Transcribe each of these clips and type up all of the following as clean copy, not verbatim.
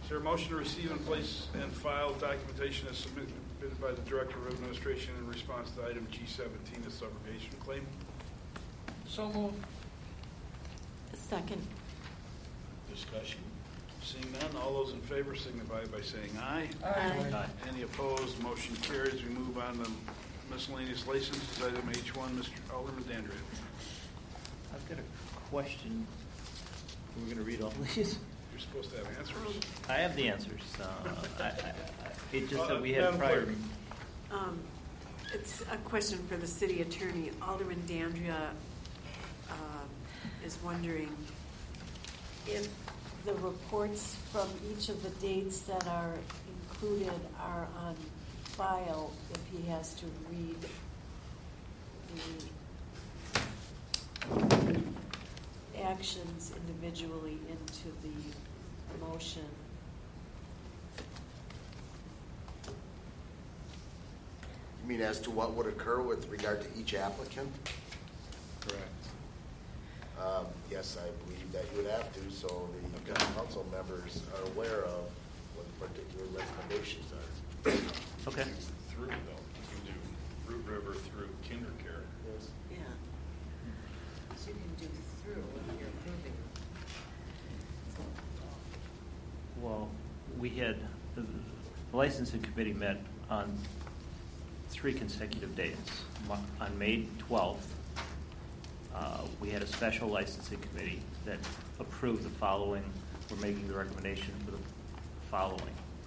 Is there a motion to receive and place and file documentation as submitted by the Director of Administration in response to item G17, the subrogation claim? So moved. Second. Discussion. Seeing none, all those in favor signify by saying aye. Aye. Any opposed? Motion carries. We move on to miscellaneous licenses. Item H1, Mr. Alderman Dandridge. I've got a question. We're going to read all these. You're supposed to have answers. I have the answers. It just that we had prior. It's a question for the city attorney. Alderman Dandria is wondering if the reports from each of the dates that are included are on file, if he has to read the actions individually into the motion. You mean as to what would occur with regard to each applicant? Correct. Yes, I believe that you would have to, so the council members are aware of what particular recommendations are. Okay. Through, though. You can do Root River through KinderCare. Yes. Yeah. So you can do through when you're approving. Well, we had the licensing committee met on 3 consecutive days. On May 12th, we had a special licensing committee that approved the following. We're making the recommendation for the following.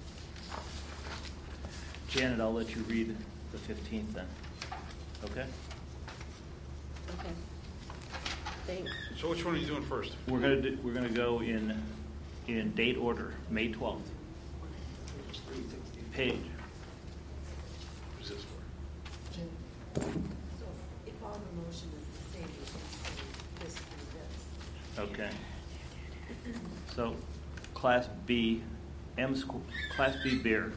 Janet, I'll let you read the 15th then. Okay? Okay. Thanks. So which one are you doing first? We're gonna go in date order. May 12th. Page. Who's this for? So if all the motion is the same, you can say this through this. Okay. So, Class B, Class B beer,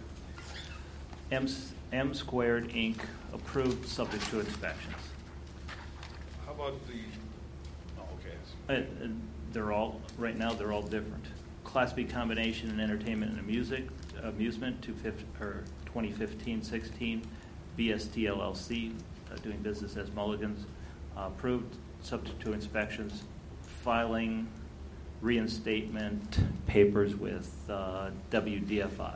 M Squared Inc. approved subject to inspections. How about the? Oh, okay. They're all right now. They're all different. Class B combination in entertainment and amusement 2015-16. BST LLC doing business as Mulligan's approved subject to inspections. Filing reinstatement papers with WDFI.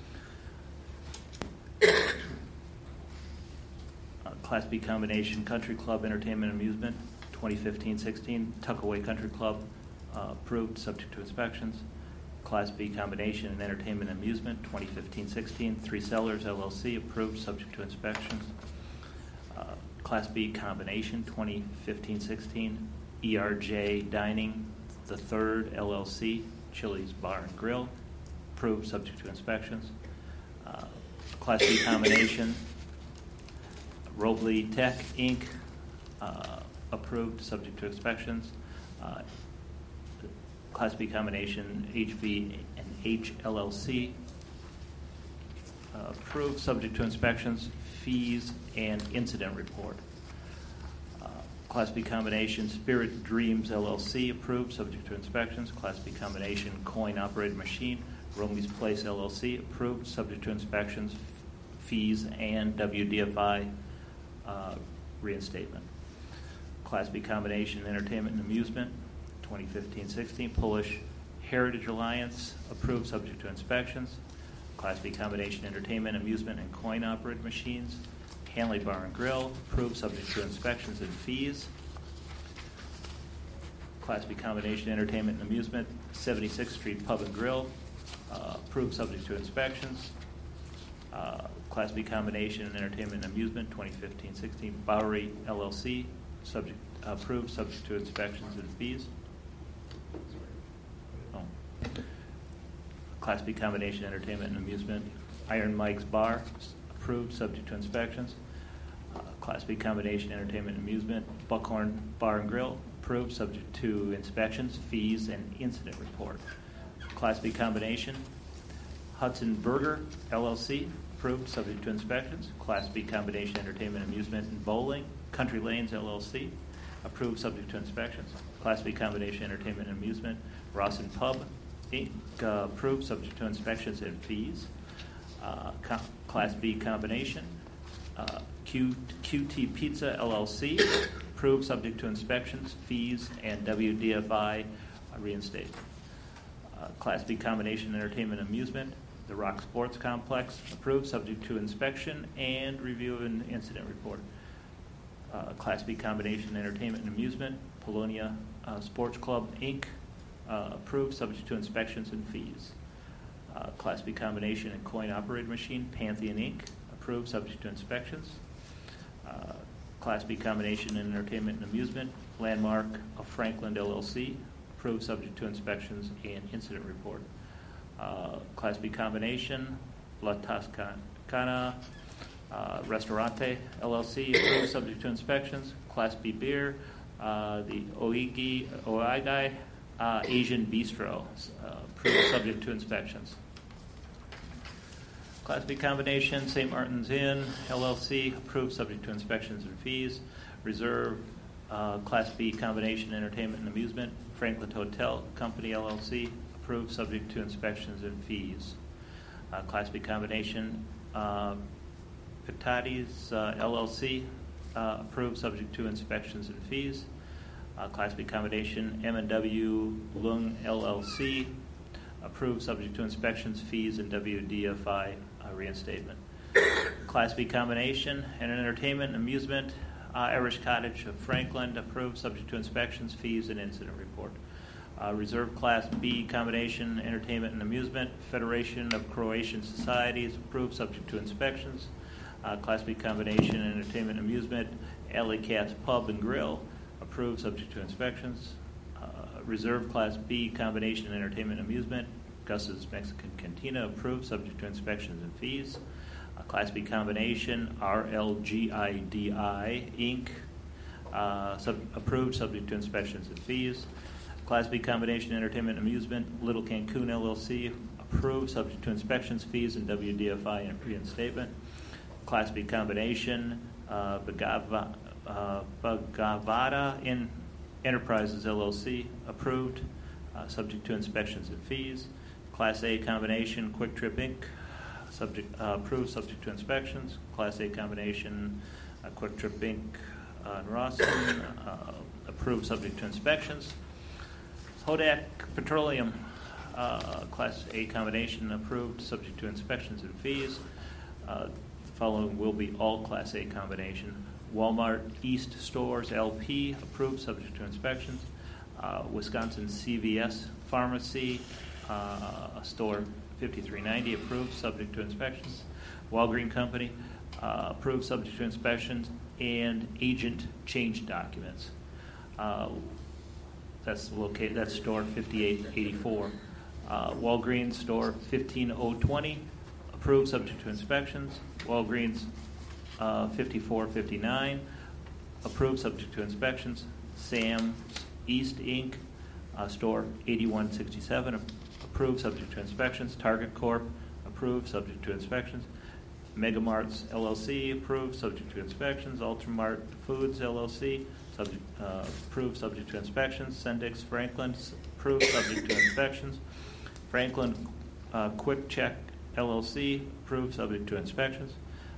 Class B combination country club entertainment and amusement 2015-16. Tuckaway Country Club approved subject to inspections. Class B combination in entertainment and amusement 2015-16. Three Sellers LLC approved subject to inspections. Class B combination 2015-16. ERJ Dining the Third LLC, Chili's Bar and Grill, approved subject to inspections. Class B combination, Robley Tech Inc., approved subject to inspections. Class B combination, HB and H LLC, approved subject to inspections, fees, and incident report. Class B combination, Spirit Dreams LLC, approved, subject to inspections. Class B combination, Coin Operated Machine, Romy's Place LLC, approved, subject to inspections, fees, and WDFI reinstatement. Class B combination, Entertainment and Amusement, 2015-16, Polish Heritage Alliance, approved, subject to inspections. Class B combination, Entertainment, Amusement, and Coin Operated Machines, Hanley Bar and Grill, approved subject to inspections and fees. Class B combination entertainment and amusement, 76th Street Pub and Grill, approved subject to inspections. Class B combination and entertainment and amusement, 2015-16, Bowery LLC, approved subject to inspections and fees. Class B combination entertainment and amusement, Iron Mike's Bar, approved subject to inspections. Class B combination entertainment and amusement, Buckhorn Bar and Grill, approved subject to inspections, fees, and incident report. Class B combination, Hudson Burger LLC, approved subject to inspections. Class B combination entertainment and amusement and bowling, Country Lanes LLC, approved subject to inspections. Class B combination entertainment and amusement, Rawson Pub, Inc. Approved, subject to inspections and fees. Class B combination. QT Pizza LLC. Approved, subject to inspections, fees, and WDFI reinstatement. Class B combination entertainment amusement. The Rock Sports Complex. Approved, subject to inspection and review of an incident report. Class B combination entertainment and amusement. Polonia Sports Club, Inc. Approved, subject to inspections and fees. Class B combination and coin-operated machine, Pantheon, Inc. Approved, subject to inspections. Class B combination and entertainment and amusement, Landmark of Franklin, LLC. Approved, subject to inspections and incident report. Class B combination, La Toscana Restaurante, LLC. Approved, subject to inspections. Class B beer, the Oigai Asian Bistro. Approved, subject to inspections. Class B combination, St. Martin's Inn, LLC. Approved, subject to inspections and fees. Reserve, Class B combination, entertainment and amusement, Franklin Hotel Company, LLC. Approved, subject to inspections and fees. Class B combination, Pitatis LLC. Approved, subject to inspections and fees. Class B combination, M&W Lung LLC. Approved, subject to inspections, fees, and WDFI reinstatement. Class B combination and entertainment and amusement, Irish Cottage of Franklin. Approved, subject to inspections, fees, and incident report. Reserve Class B combination, entertainment and amusement, Federation of Croatian Societies. Approved, subject to inspections. Class B combination, entertainment and amusement, Alley Cats Pub and Grill. Approved, subject to inspections. Reserve Class B combination, entertainment and amusement, Gus's Mexican Cantina. Approved, subject to inspections and fees. Class B combination, RLGIDI Inc. Approved, subject to inspections and fees. Class B combination, entertainment and amusement, Little Cancun LLC. Approved, subject to inspections, fees, and WDFI and reinstatement. Class B combination, Bhagavata Enterprises LLC. Approved, subject to inspections and fees. Class A combination, Quick Trip Inc. Approved, subject to inspections. Class A combination, Quick Trip Inc. In Rawson. Approved, subject to inspections. Hodak Petroleum, Class A combination, approved, subject to inspections and fees. The following will be all Class A combination. Walmart East Stores LP, approved, subject to inspections. Wisconsin CVS Pharmacy, store 5390, approved, subject to inspections. Walgreen Company, approved, subject to inspections, and agent change documents. That's located. That's store 5884. Walgreens store 15020, approved, subject to inspections. Walgreens 5459, approved, subject to inspections. Sam's East Inc. Store 8167, approved, subject to inspections. Target Corp. Approved, subject to inspections. Megamarts LLC, approved, subject to inspections. Ultramart Foods LLC, approved, subject to inspections. Sendix Franklin, approved, subject to inspections. Franklin Quick Check LLC, approved, subject to inspections.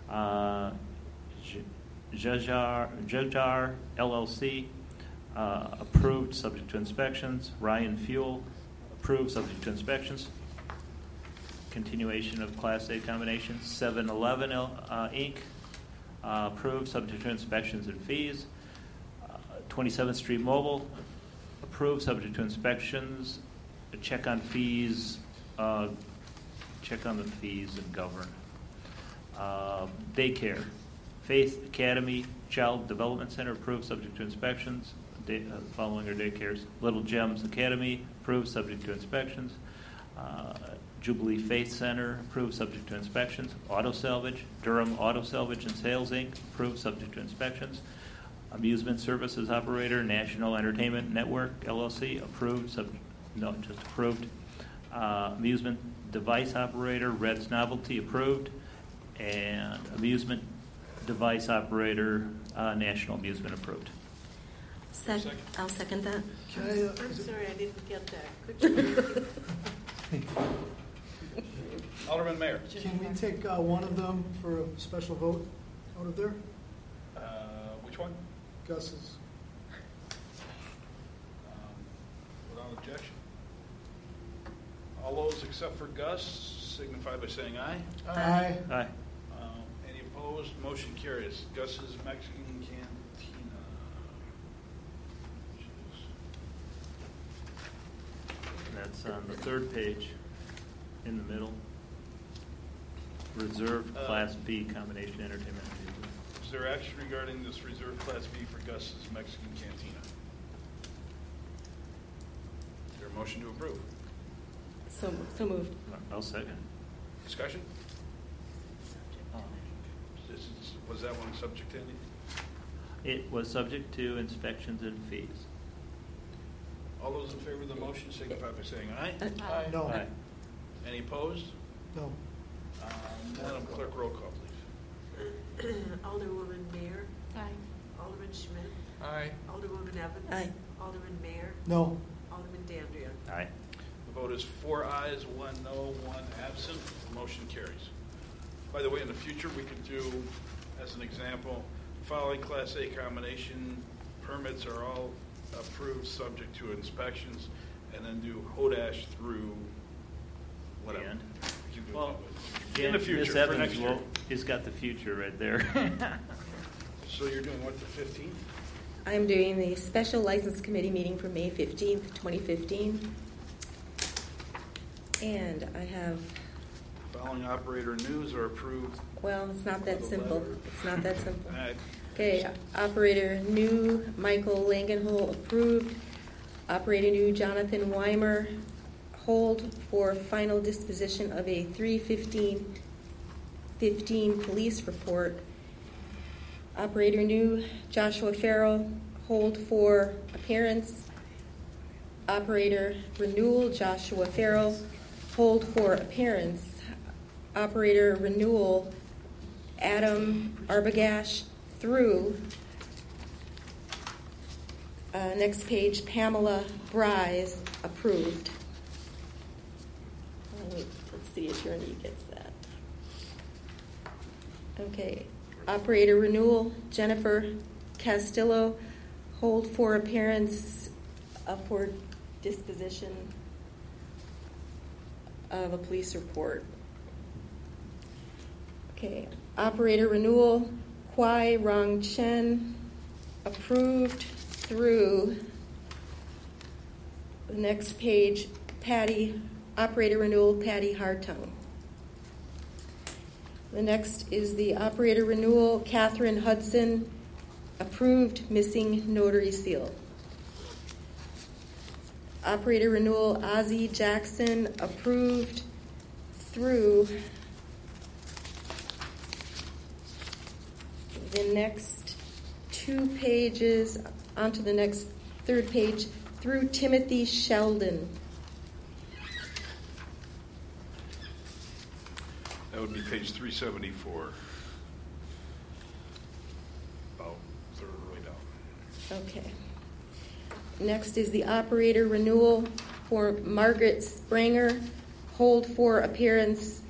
Jajar LLC, approved, subject to inspections. Ryan Fuel, approved, subject to inspections. Continuation of Class A combination. 7-Eleven Inc., approved, subject to inspections and fees. 27th Street Mobile, approved, subject to inspections. Check on fees. Check on the fees and govern. Daycare. Faith Academy Child Development Center, approved, subject to inspections. Following are daycares. Little Gems Academy, approved, subject to inspections. Jubilee Faith Center, approved, subject to inspections. Auto Salvage, Durham Auto Salvage and Sales Inc., approved, subject to inspections. Amusement Services Operator, National Entertainment Network LLC, approved, just approved. Amusement Device Operator, Red's Novelty, approved. And Amusement Device Operator, National Amusement, approved. Second. I'll second that. Can I, I'm sorry, I didn't get that. Could you repeat? Alderman Mayor. Can we take one of them for a special vote out of there? Which one? Gus's. Without objection. All those except for Gus signify by saying aye. Aye. Aye. Any opposed? Motion carries. Gus's Mexican Cantina. That's on the third page, in the middle. Reserved Class B combination entertainment and amusement. Is there action regarding this reserved Class B for Gus's Mexican Cantina? Is there a motion to approve? So moved. I'll second. Discussion? Was that one subject to anything? It was subject to inspections and fees. All those in favor of the motion signify by saying aye. Aye. No. Aye. Any opposed? No. Madam Clerk, roll call, please. Alderwoman Mayer. Aye. Alderman Schmidt. Aye. Alderwoman Evans. Aye. Alderman Mayer. No. Alderman Dandria. Aye. The vote is 4 ayes, 1 no, 1 absent. The motion carries. By the way, in the future, we could do, as an example, following Class A combination permits are all approved subject to inspections, and then do Hodash through whatever. And? We can do it Well, that way. In the future, Ms. for Evans next year. has got the future right there. So you're doing what, the 15th? I'm doing the special license committee meeting for May 15th, 2015. And I have, Following operator news are approved. well, it's not that simple. It's not that simple. All right. Okay, operator new Michael Langenhol approved. Operator new Jonathan Weimer hold for final disposition of a 3/15/15 police report. Operator new Joshua Farrell hold for appearance. Operator renewal Joshua Farrell hold for appearance. Operator renewal Adam Arbagash through. Next page, Pamela Bryce approved. Let's see, attorney gets that. Okay. Operator renewal, Jennifer Castillo, hold for appearance for disposition of a police report. Okay. Operator renewal, Kwai Rong Chen, approved through. The next page, operator renewal, Patty Hartone. The next is the operator renewal, Catherine Hudson, approved, missing notary seal. Operator renewal, Ozzie Jackson, approved through. The next 2 pages, onto the next 3rd page, through Timothy Sheldon. That would be page 374. About third way down. Okay. Next is the operator renewal for Margaret Spranger, hold for appearance,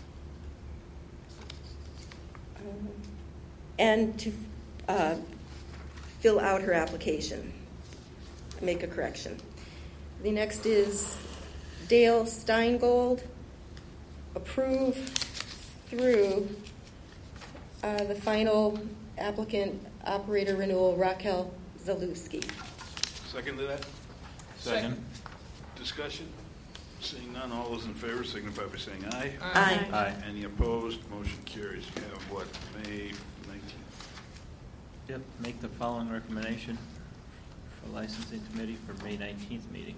and to fill out her application, make a correction. The next is Dale Steingold, approve through the final applicant, operator renewal, Raquel Zalewski. Second to that? Second. Discussion? Seeing none, all those in favor signify by saying aye. Aye. Aye. Any opposed? Motion carries. You have what, May 19th? Yep, make the following recommendation for licensing committee for May 19th meeting.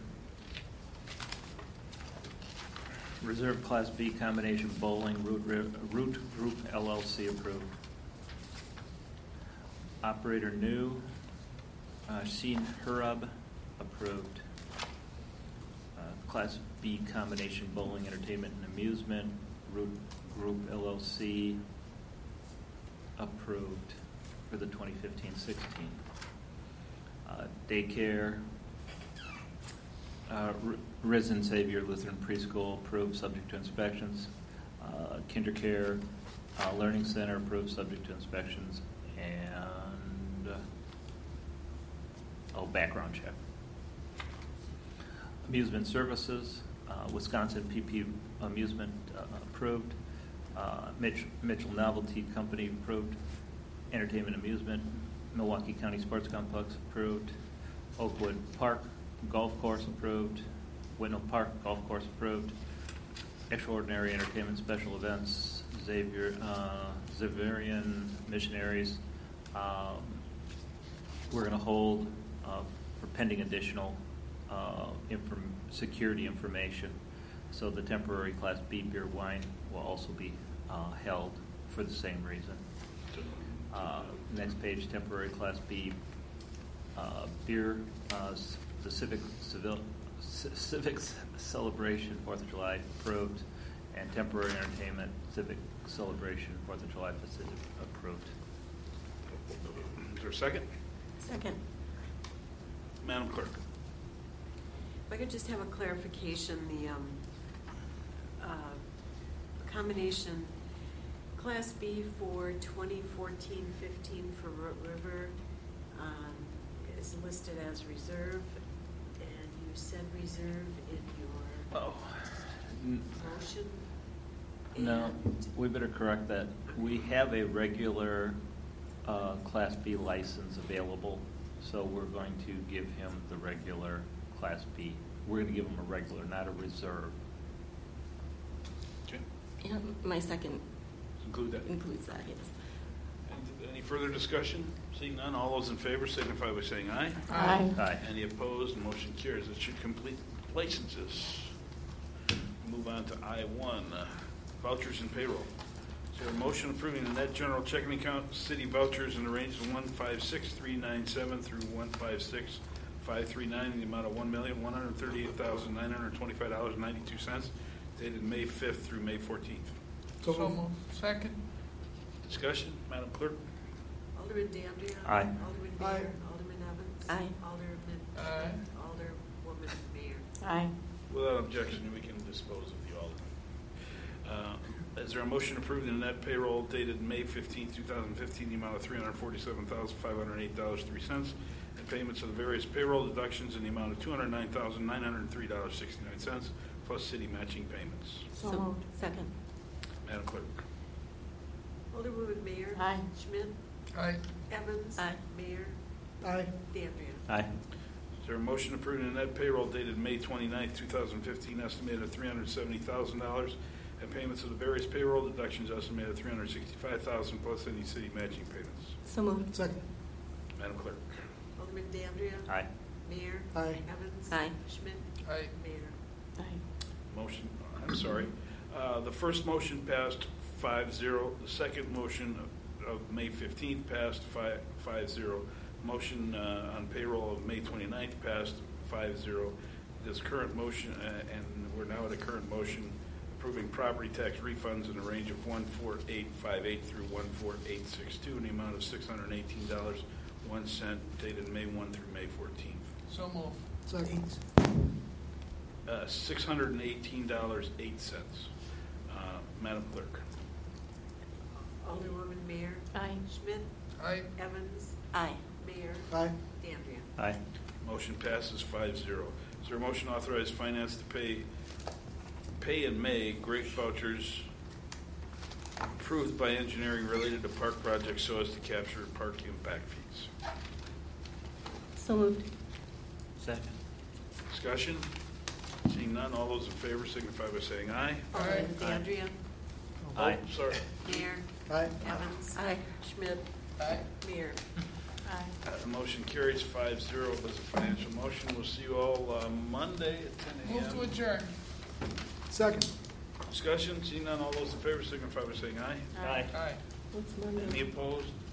Reserve Class B combination bowling, Root Group LLC approved. Operator new, Sheen Hurub approved. Class B combination bowling, entertainment and amusement, Root Group LLC approved for the 2015-16. Daycare, Risen Savior Lutheran Preschool approved, subject to inspections. KinderCare Learning Center approved, subject to inspections, and background check. Amusement Services, Wisconsin PP Amusement approved. Mitchell Novelty Company approved. Entertainment Amusement, Milwaukee County Sports Complex approved. Oakwood Park Golf Course approved. Whitnall Park Golf Course approved. Extraordinary Entertainment Special Events, Xaverian Missionaries. We're going to hold for pending additional security information. So the temporary Class B beer wine will also be held for the same reason. Next page, temporary Class B beer, the Civic Celebration 4th of July approved, and temporary entertainment Civic Celebration 4th of July facility approved. Is there a second? Second. Madam Clerk. If I could just have a clarification, the combination Class B for 2014-15 for Root River is listed as reserve, and you said reserve in your motion. No, And we better correct that. We have a regular Class B license available, so we're going to give him the regular Class B. We're going to give him a regular, not a reserve. Okay. Yeah, my second Include that. includes that, yes. Any further discussion? Seeing none, all those in favor signify by saying aye. Aye. Aye. Any opposed? Motion carries. It should complete licenses. Move on to I-1, vouchers and payroll. Is there a motion approving the net general checking account city vouchers in the range of 156,397 through 156,539 in the amount of $1,138,925.92 dated May 5th through May 14th? So moved. Second. Discussion, Madam Clerk? Alderman Dandria. Aye. Alderman Aye. Mayor. Alderman Evans. Aye. Alderman Aye. Alderwoman Mayor. Aye. Without objection, we can dispose of the alderman. Is there a motion approving the net payroll dated May 15, 2015, the amount of $347,508.03, and payments of the various payroll deductions in the amount of $209,903.69, plus city matching payments? So moved. Second. Madam Clerk? Alderwoman Mayor. Aye. Schmidt. Aye. Evans. Aye. Mayor. Aye. Dandria. Aye. Is there a motion approving the net payroll dated May 29, 2015, estimated at $370,000, and payments of the various payroll deductions estimated at $365,000, plus any city matching payments? So moved. Second. Madam Clerk? Alderman Dandria. Aye. Mayor. Aye. Evans. Aye. Schmidt. Aye. Mayor. Aye. Motion, I'm sorry. The first motion passed 5-0. The second motion of May 15th passed 5-0. Motion on payroll of May 29th passed 5-0. This current motion, and we're now at a current motion approving property tax refunds in the range of 14858 through 14862 in the amount of $618.01 dated May 1 through May 14th. So moved. Second. $618.08. Madam Clerk? Alderwoman Mayor. Aye. Schmidt. Aye. Evans. Aye. Mayor. Aye. Dandria. Aye. Motion passes 5-0. Is there a motion to authorize finance to pay in May great vouchers approved by engineering related to park projects so as to capture park impact fees? So moved. Second. Discussion? Seeing none, all those in favor signify by saying aye. Alderman Aye. Dandria. Aye. Oh, sorry. Mayor. Aye. Evans. Aye. Schmidt. Aye. Mayor. Aye. The motion carries 5-0 as a financial motion. We'll see you all Monday at 10 Move to a.m. adjourn. Second. Discussion? Seeing none, all those in favor signify by saying aye. Aye. Aye. What's Monday? Any opposed?